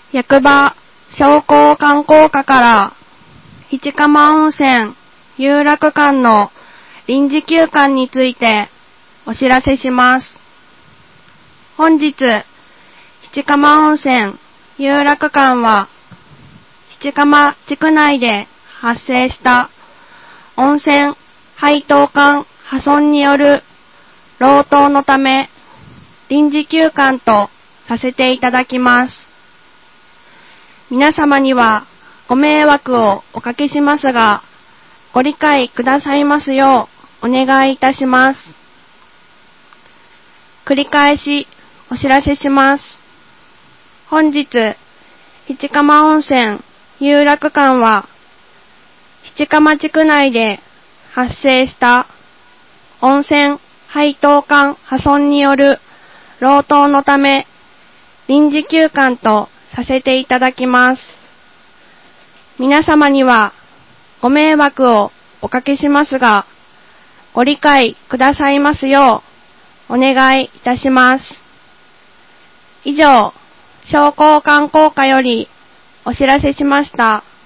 役場商工観光課から七釜温泉遊楽館の臨時休館についてお知らせします。本日、七釜温泉遊楽館は七釜地区内で発生した温泉配当管破損による漏洞のため臨時休館とさせていただきます。皆様にはご迷惑をおかけしますが、ご理解くださいますようお願いいたします。繰り返しお知らせします。本日、七釜温泉遊楽館は、七釜地区内で発生した温泉配当管破損による漏洞のため、臨時休館とさせていただきます。皆様にはご迷惑をおかけしますが、ご理解くださいますようお願いいたします。以上、商工観光課よりお知らせしました。